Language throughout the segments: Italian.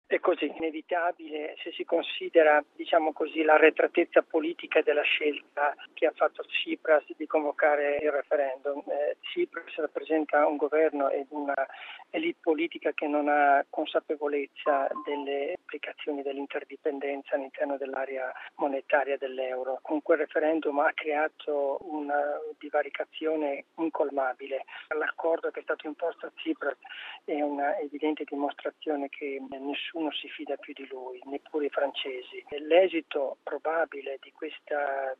È così, inevitabile se si considera, l'arretratezza politica della scelta che ha fatto Tsipras di convocare il referendum. Tsipras rappresenta un governo e una elite politica che non ha consapevolezza delle implicazioni dell'interdipendenza all'interno dell'area monetaria dell'euro. Con quel referendum ha creato una divaricazione incolmabile. L'accordo che è stato imposto a Tsipras è una evidente dimostrazione che nessuno si fida più di lui, neppure i francesi. L'esito probabile di questa,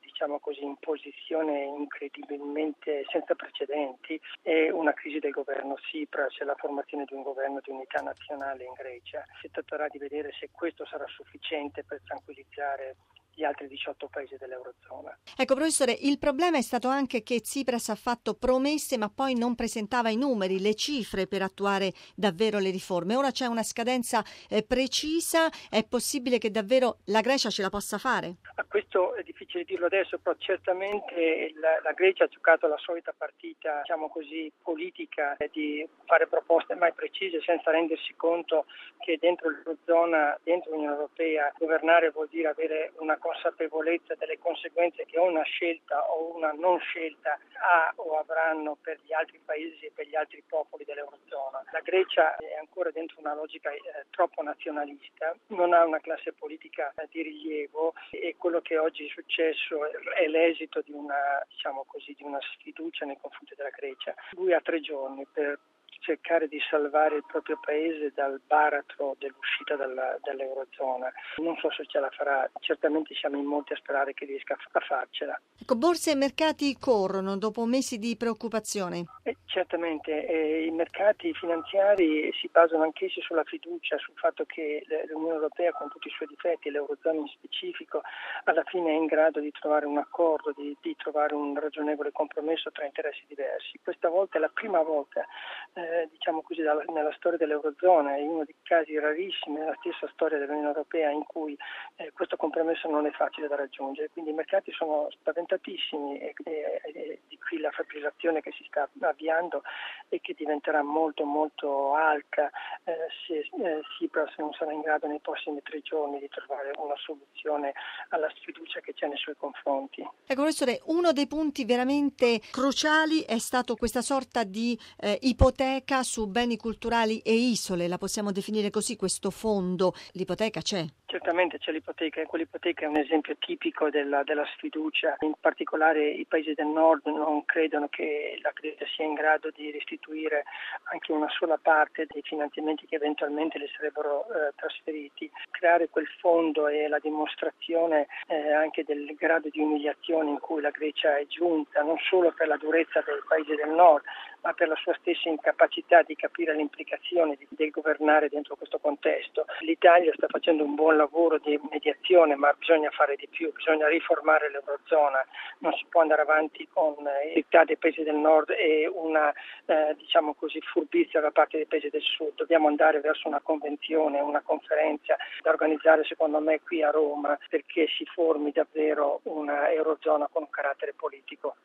imposizione incredibilmente senza precedenti è una crisi del governo Tsipras e la formazione di un governo di unità nazionale in Grecia. Si tratterà di vedere se questo sarà sufficiente per tranquillizzare gli altri 18 paesi dell'Eurozona. Ecco, professore, il problema è stato anche che Tsipras ha fatto promesse ma poi non presentava i numeri, le cifre per attuare davvero le riforme. Ora c'è una scadenza precisa, è possibile che davvero la Grecia ce la possa fare? Questo è difficile dirlo adesso, però certamente la Grecia ha giocato la solita partita, politica di fare proposte mai precise senza rendersi conto che dentro l'Eurozona, dentro l'Unione Europea, governare vuol dire avere una consapevolezza delle conseguenze che una scelta o una non scelta ha o avranno per gli altri paesi e per gli altri popoli dell'Eurozona. La Grecia è ancora dentro una logica troppo nazionalista, non ha una classe politica di rilievo e quello che oggi è successo è l'esito di una sfiducia nei confronti della Grecia. Lui ha 3 giorni per cercare di salvare il proprio paese dal baratro dell'uscita dall'Eurozona. Non so se ce la farà, certamente siamo in molti a sperare che riesca a farcela. Ecco, borse e mercati corrono dopo mesi di preoccupazione. Certamente, i mercati finanziari si basano anch'essi sulla fiducia, sul fatto che l'Unione Europea, con tutti i suoi difetti, l'Eurozona in specifico, alla fine è in grado di trovare un accordo, di trovare un ragionevole compromesso tra interessi diversi. Questa volta è la prima volta, nella storia dell'Eurozona, è uno dei casi rarissimi nella stessa storia dell'Unione Europea in cui questo compromesso non è facile da raggiungere. Quindi i mercati sono spaventatissimi e di qui la fibrillazione che si sta avviando e che diventerà molto molto alta se Tsipras non sarà in grado nei prossimi 3 giorni di trovare una soluzione alla sfiducia che c'è nei suoi confronti. Ecco, professore, uno dei punti veramente cruciali è stato questa sorta di ipoteca su beni culturali e isole, la possiamo definire così, questo fondo. L'ipoteca c'è? Certamente c'è l'ipoteca, e quell'ipoteca è un esempio tipico della sfiducia. In particolare i paesi del nord non credono che la Grecia sia in grado di restituire anche una sola parte dei finanziamenti che eventualmente le sarebbero trasferiti. Creare quel fondo è la dimostrazione anche del grado di umiliazione in cui la Grecia è giunta, non solo per la durezza dei paesi del nord, ma per la sua stessa incapacità di capire le implicazioni del governare dentro questo contesto. L'Italia sta facendo un buon lavoro di mediazione, ma bisogna fare di più, bisogna riformare l'Eurozona, non si può andare avanti con i diktat dei paesi del nord e una furbizia da parte dei paesi del sud. Dobbiamo andare verso una convenzione, una conferenza da organizzare secondo me qui a Roma perché si formi davvero una Eurozona con un carattere politico.